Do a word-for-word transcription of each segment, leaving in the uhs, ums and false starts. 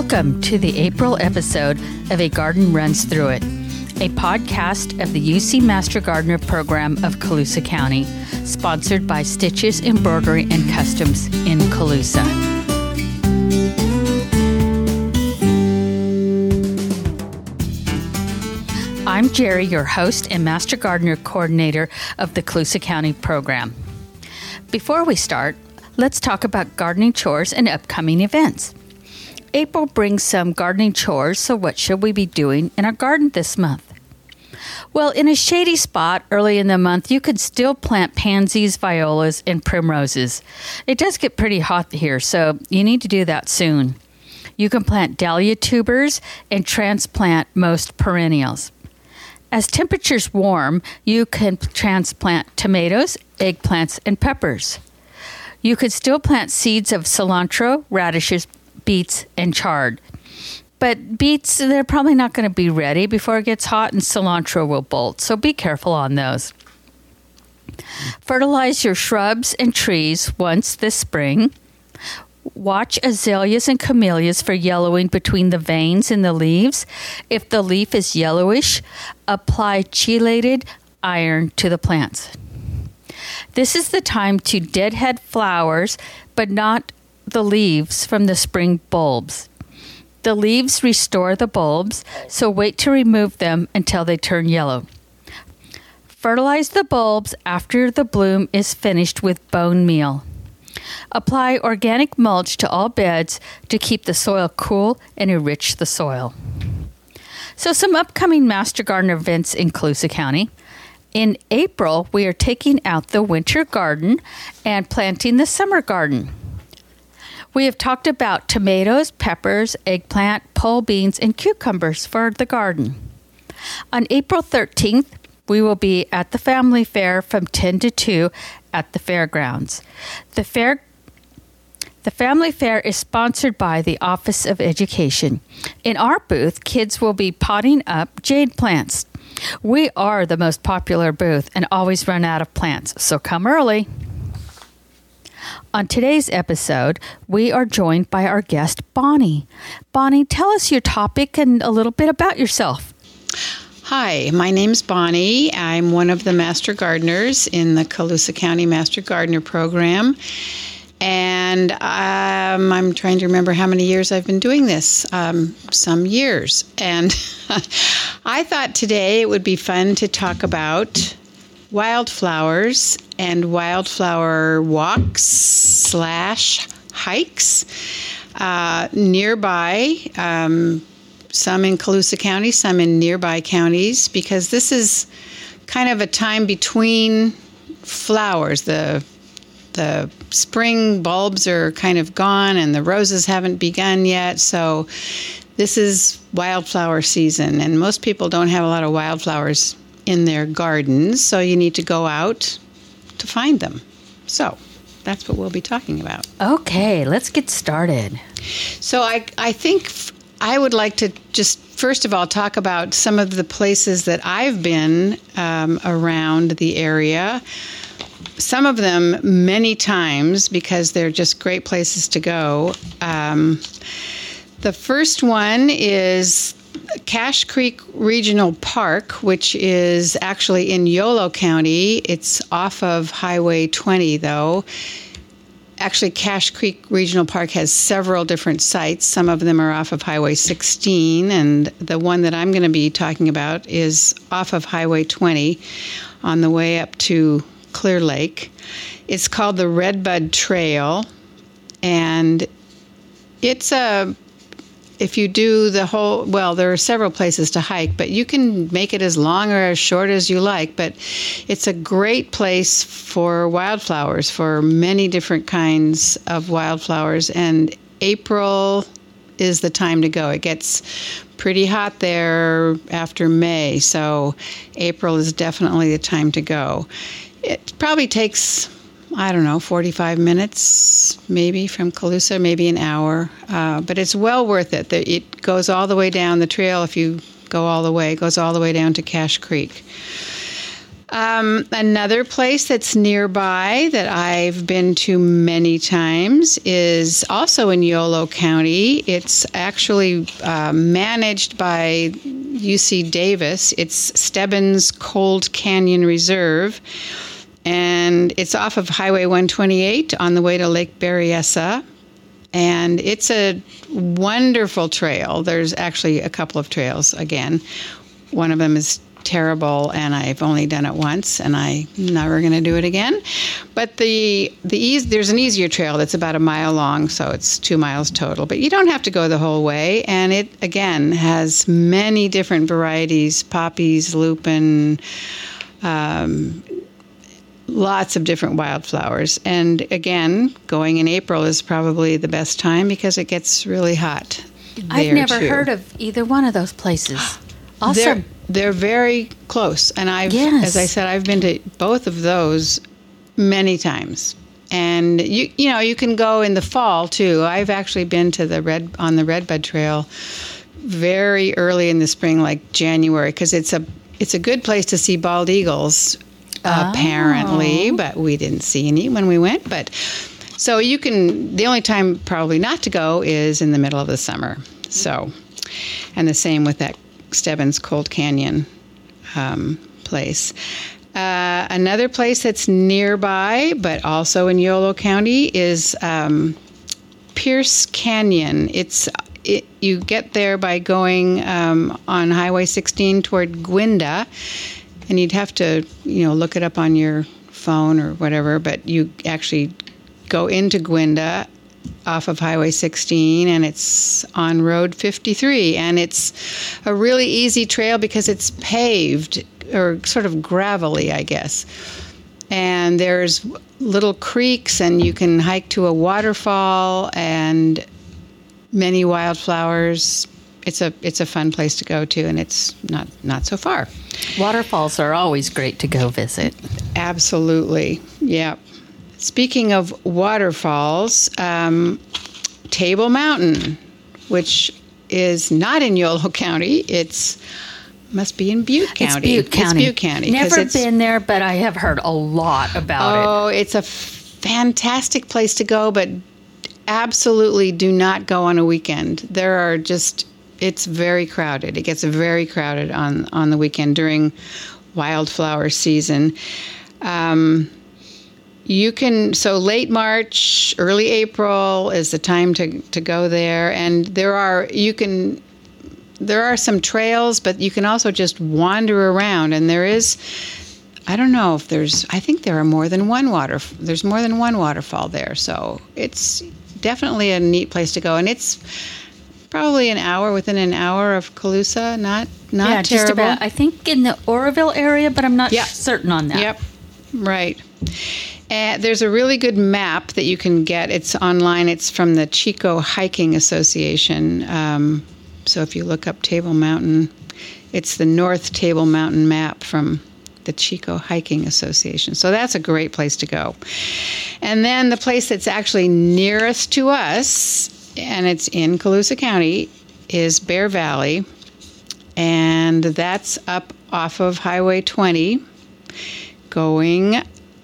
Welcome to the April episode of A Garden Runs Through It, a podcast of the U C Master Gardener program of Colusa County, sponsored by Stitches Embroidery and Customs in Colusa. I'm Jerry, your host and Master Gardener Coordinator of the Colusa County program. Before we start, let's talk about gardening chores and upcoming events. April brings some gardening chores, so what should we be doing in our garden this month? Well, in a shady spot early in the month, you could still plant pansies, violas, and primroses. It does get pretty hot here, so you need to do that soon. You can plant dahlia tubers and transplant most perennials. As temperatures warm, you can transplant tomatoes, eggplants, and peppers. You could still plant seeds of cilantro, radishes, beets, and chard. But beets, they're probably not going to be ready before it gets hot, and cilantro will bolt, so be careful on those. Fertilize your shrubs and trees once this spring. Watch azaleas and camellias for yellowing between the veins in the leaves. If the leaf is yellowish, apply chelated iron to the plants. This is the time to deadhead flowers, but not the leaves from the spring bulbs. The leaves restore the bulbs, so wait to remove them until they turn yellow. Fertilize the bulbs after the bloom is finished with bone meal. Apply organic mulch to all beds to keep the soil cool and enrich the soil. So some upcoming Master Gardener events in Colusa County. In April, we are taking out the winter garden and planting the summer garden. We have talked about tomatoes, peppers, eggplant, pole beans, and cucumbers for the garden. On April thirteenth, we will be at the Family Fair from ten to two at the fairgrounds. The fair, the Family Fair is sponsored by the Office of Education. In our booth, kids will be potting up jade plants. We are the most popular booth and always run out of plants, so come early. On today's episode, we are joined by our guest, Bonnie. Bonnie, tell us your topic and a little bit about yourself. Hi, my name's Bonnie. I'm one of the Master Gardeners in the Colusa County Master Gardener program. And um, I'm trying to remember how many years I've been doing this. Um, some years. And I thought today it would be fun to talk about wildflowers and wildflower walks slash hikes uh, nearby, um, some in Colusa County, some in nearby counties, because this is kind of a time between flowers. The the spring bulbs are kind of gone and the roses haven't begun yet, so this is wildflower season, and most people don't have a lot of wildflowers in their gardens, so you need to go out to find them. So that's what we'll be talking about. Okay, let's get started. So I, I think I would like to just first of all talk about some of the places that I've been um, around the area. Some of them many times because they're just great places to go. Um, the first one is Cache Creek Regional Park, which is actually in Yolo County. It's off of Highway twenty, though. Actually, Cache Creek Regional Park has several different sites. Some of them are off of Highway sixteen, and the one that I'm going to be talking about is off of Highway twenty on the way up to Clear Lake. It's called the Redbud Trail, and it's a If you do the whole, well, there are several places to hike, but you can make it as long or as short as you like. But it's a great place for wildflowers, for many different kinds of wildflowers. And April is the time to go. It gets pretty hot there after May, so April is definitely the time to go. It probably takes, I don't know, forty-five minutes maybe from Colusa, maybe an hour. Uh, but it's well worth it. It goes all the way down the trail. If you go all the way, it goes all the way down to Cache Creek. Um, another place that's nearby that I've been to many times is also in Yolo County. It's actually uh, managed by U C Davis. It's Stebbins Cold Canyon Reserve, and it's off of Highway one twenty-eight on the way to Lake Berryessa. And it's a wonderful trail. There's actually a couple of trails again. One of them is terrible, and I've only done it once, and I'm never going to do it again. But the the eas- there's an easier trail that's about a mile long, so it's two miles total. But you don't have to go the whole way, and it, again, has many different varieties, poppies, lupin, um, lots of different wildflowers. And again, going in April is probably the best time because it gets really hot there I've never too. heard of either one of those places. Awesome. They're, they're very close. And I've, Yes. as I said, I've been to both of those many times. And you you know, you can go in the fall too. I've actually been to the red on the Redbud Trail very early in the spring, like January, because it's a it's a good place to see bald eagles, Oh. apparently, but we didn't see any when we went. But so you can. The only time probably not to go is in the middle of the summer. So, and the same with that Stebbins Cold Canyon um, place. Uh, another place that's nearby, but also in Yolo County, is um, Pierce Canyon. It's it, you get there by going um, on Highway sixteen toward Gwinda, and you'd have to, you know, look it up on your phone or whatever. But you actually go into Gwinda off of Highway sixteen, and it's on Road fifty-three, and it's a really easy trail because it's paved or sort of gravelly, I guess. And there's little creeks, and you can hike to a waterfall and many wildflowers. It's a it's a fun place to go to, and it's not not so far. Waterfalls are always great to go visit. Absolutely, yeah. Speaking of waterfalls, um, Table Mountain, which is not in Yolo County, it's must be in Butte County. It's Butte County. It's Butte County. 'cause Never it's- been there, but I have heard a lot about it. Oh, it's a fantastic place to go, but absolutely do not go on a weekend. There are just, it's very crowded. It gets very crowded on, on the weekend during wildflower season. Um, you can, so late March, early April is the time to, to go there. And there are, you can, there are some trails, but you can also just wander around. And there is, I don't know if there's, I think there are more than one water, there's more than one waterfall there. So it's definitely a neat place to go. And it's probably an hour, within an hour of Colusa, not, not yeah, terrible. just about. I think in the Oroville area, but I'm not Yeah. certain on that. Yep, right. Uh, there's a really good map that you can get. It's online. It's from the Chico Hiking Association. Um, so if you look up Table Mountain, it's the North Table Mountain map from the Chico Hiking Association. So that's a great place to go. And then the place that's actually nearest to us, and it's in Colusa County, is Bear Valley. And that's up off of Highway twenty, going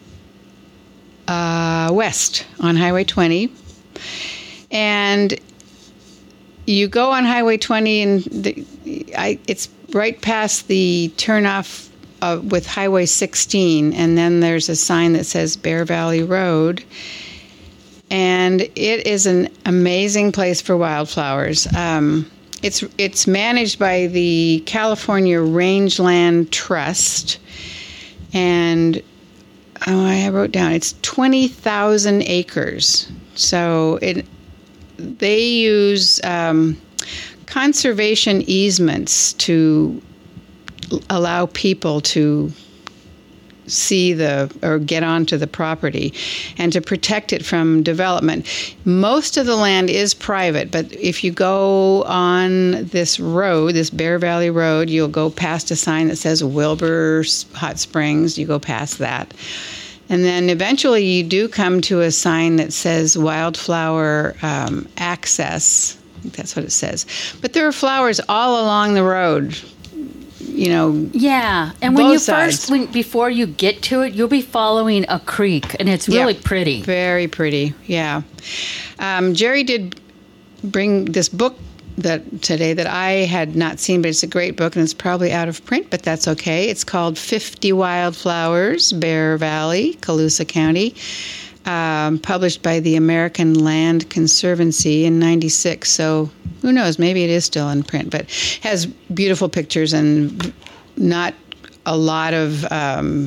uh, west on Highway twenty. And you go on Highway twenty, and the, I, it's right past the turnoff uh, with Highway sixteen, and then there's a sign that says Bear Valley Road. And it is an amazing place for wildflowers. Um, it's it's managed by the California Rangeland Trust, and oh, I wrote down it's twenty thousand acres. So it they use um, conservation easements to allow people to see the or get onto the property and to protect it from development. Most of the land is private, but if you go on this road, this Bear Valley Road, you'll go past a sign that says Wilbur Hot Springs. You go past that. And then eventually you do come to a sign that says Wildflower um, Access. I think that's what it says. But there are flowers all along the road. you know. Yeah, and when both you sides. first, when, before you get to it, you'll be following a creek, and it's really Yeah, pretty. Very pretty, yeah. Um, Jerry did bring this book that today that I had not seen, but it's a great book, and it's probably out of print, but that's okay. It's called fifty Wildflowers, Bear Valley, Colusa County, um, published by the American Land Conservancy in ninety-six. So who knows, maybe it is still in print, but has beautiful pictures and not a lot of um,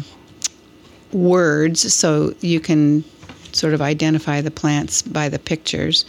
words, so you can sort of identify the plants by the pictures.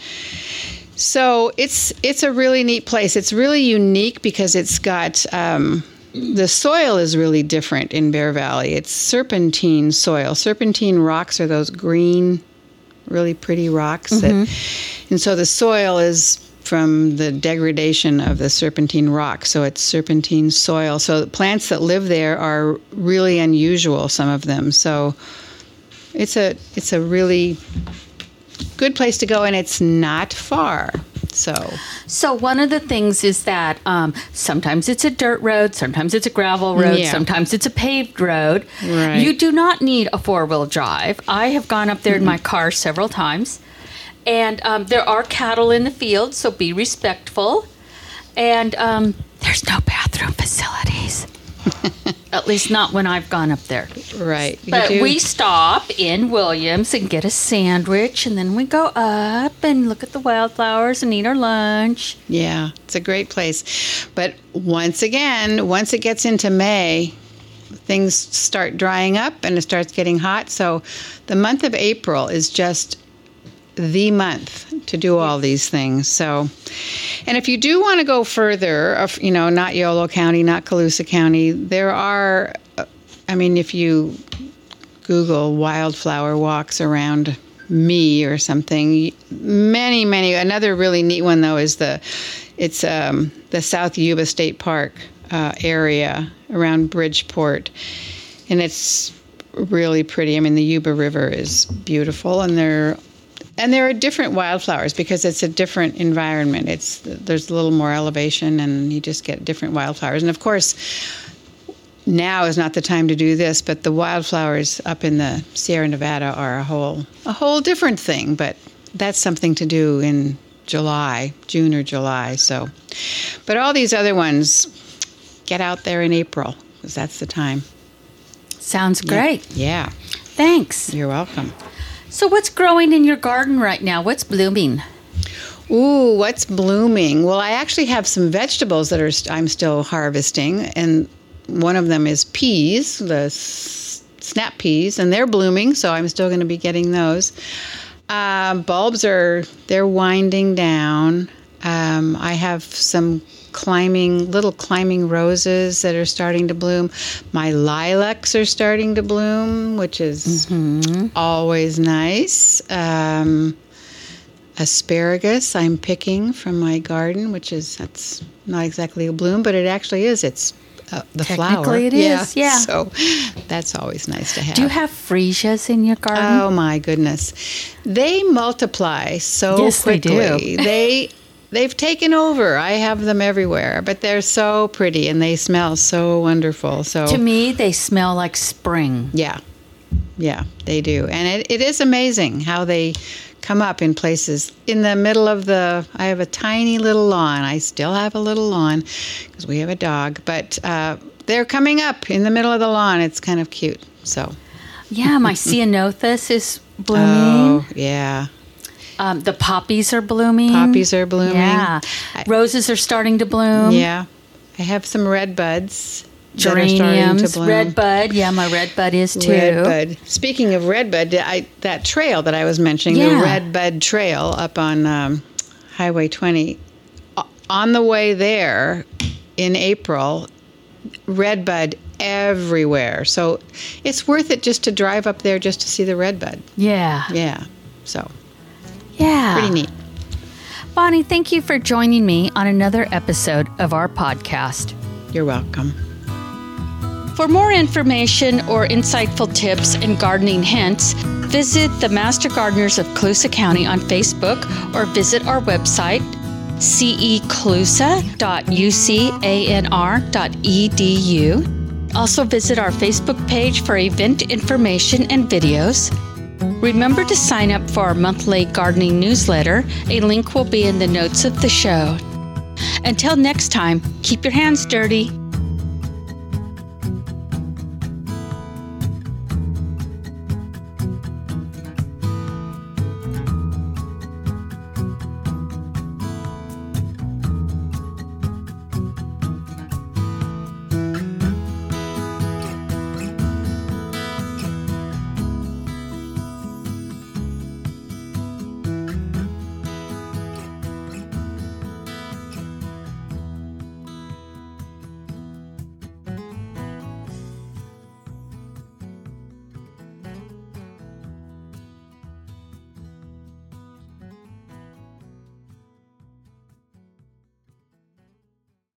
So it's it's a really neat place. It's really unique because it's got um, the soil is really different in Bear Valley. It's serpentine soil. Serpentine rocks are those green, really pretty rocks. Mm-hmm. That, and so the soil is from the degradation of the serpentine rock. So it's serpentine soil. So the plants that live there are really unusual, some of them. So it's a it's a really good place to go, and it's not far. So So one of the things is that um, sometimes it's a dirt road, sometimes it's a gravel road, Yeah. sometimes it's a paved road. Right. You do not need a four-wheel drive. I have gone up there in my car several times. And um, there are cattle in the field, so be respectful. And um, there's no bathroom facilities. At least not when I've gone up there. right. You But do- we stop in Williams and get a sandwich, and then we go up and look at the wildflowers and eat our lunch. Yeah, it's a great place. But once again, once it gets into May, things start drying up and it starts getting hot. So the month of April is just the month to do all these things. So, and if you do want to go further, of- you know, not Yolo County, not Colusa County, there are, uh, I mean, if you Google wildflower walks around me or something, many, many, another really neat one though is the, it's um, the South Yuba State Park uh, area around Bridgeport. And it's really pretty. I mean, the Yuba River is beautiful, and there and there are different wildflowers because it's a different environment. It's there's a little more elevation, and you just get different wildflowers. And of course, now is not the time to do this, but the wildflowers up in the Sierra Nevada are a whole a whole different thing. But that's something to do in July, June or July. So, but all these other ones, get out there in April because that's the time. Sounds great. Yeah, Thanks. you're welcome. So what's growing in your garden right now? What's blooming? Ooh, what's blooming? Well, I actually have some vegetables that are st- I'm still harvesting, and one of them is peas, the s- snap peas, and they're blooming, so I'm still going to be getting those. Uh, bulbs are, they're winding down. Um, I have some climbing, little climbing roses that are starting to bloom. My lilacs are starting to bloom, which is mm-hmm. always nice. Um, asparagus I'm picking from my garden, which is, that's not exactly a bloom, but it actually is. It's uh, the flower. Technically it is, yeah. So that's always nice to have. Do you have freesias in your garden? Oh my goodness. They multiply so Yes, they do. quickly. They they've taken over. I have them everywhere, but they're so pretty and they smell so wonderful. So To me, they smell like spring. yeah. Yeah, they do. And it, it is amazing how they come up in places in the middle of the, I have a tiny little lawn. I still have a little lawn because we have a dog, but uh, they're coming up in the middle of the lawn. It's kind of cute. So Yeah, my ceanothus is blooming. oh, yeah. Um, the poppies are blooming. Poppies are blooming. Yeah. I- Roses are starting to bloom. Yeah. I have some red buds that are starting to Geraniums, bloom. red bud. Yeah, my red bud is too. Red bud. Speaking of red bud, I, that trail that I was mentioning, Yeah. the Red Bud Trail up on um, Highway twenty, o- on the way there in April, red bud everywhere. So it's worth it just to drive up there just to see the red bud. Yeah. Yeah. So Yeah. pretty neat. Bonnie, thank you for joining me on another episode of our podcast. You're welcome. For more information or insightful tips and gardening hints, visit the Master Gardeners of Colusa County on Facebook or visit our website, ceclusa dot u c a n r dot e d u. Also visit our Facebook page for event information and videos. Remember to sign up for our monthly gardening newsletter. A link will be in the notes of the show. Until next time, keep your hands dirty.